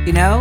You know,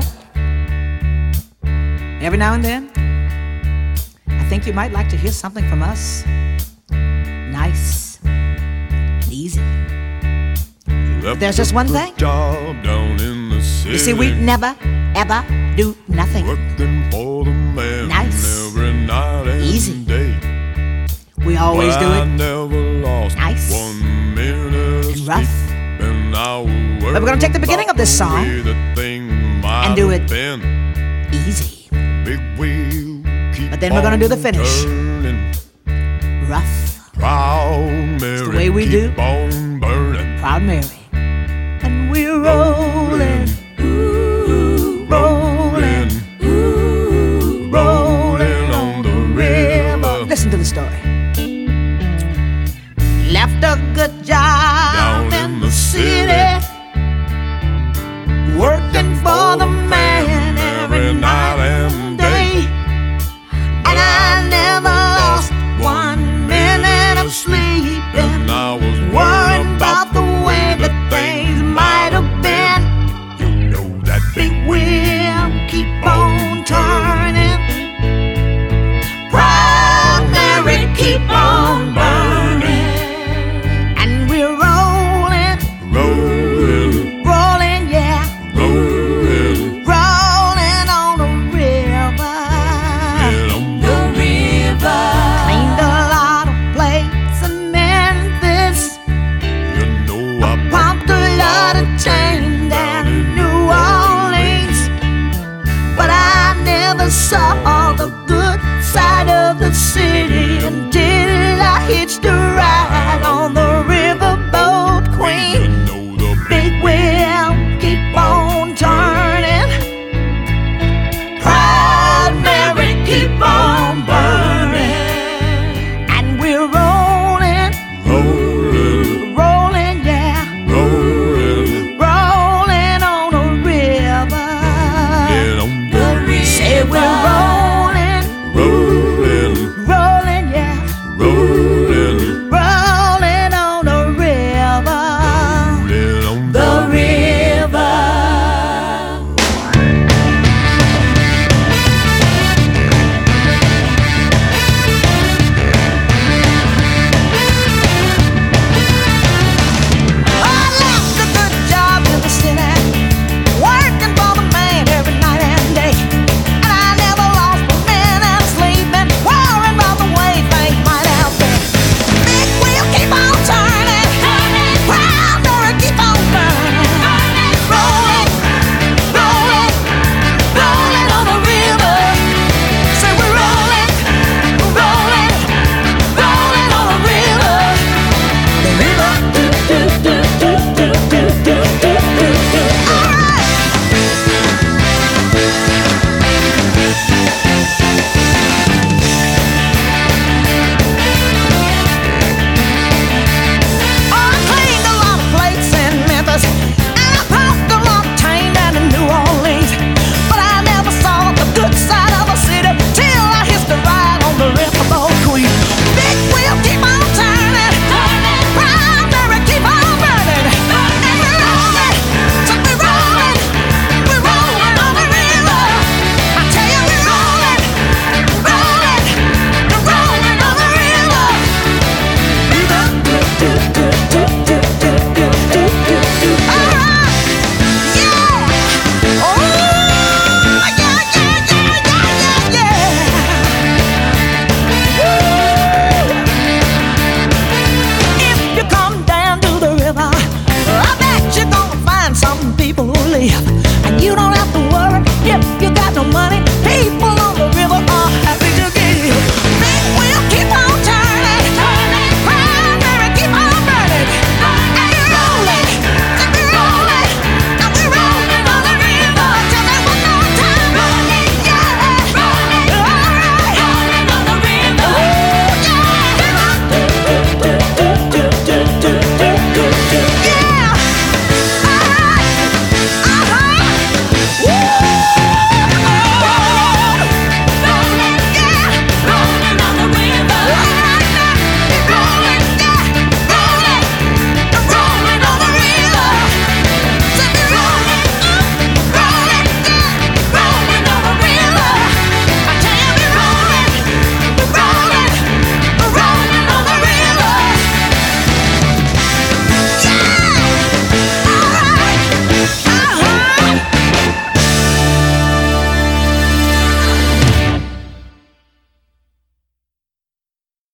every now and then, I think you might like to hear something from us. Nice, easy. But there's just one thing. You see, we never, ever do nothing. Nice, easy. We always do it nice and rough. But we're gonna take the beginning of this song and do it easy. But then we're gonna do the finish rough. It's the way we do Proud Mary. And we're rolling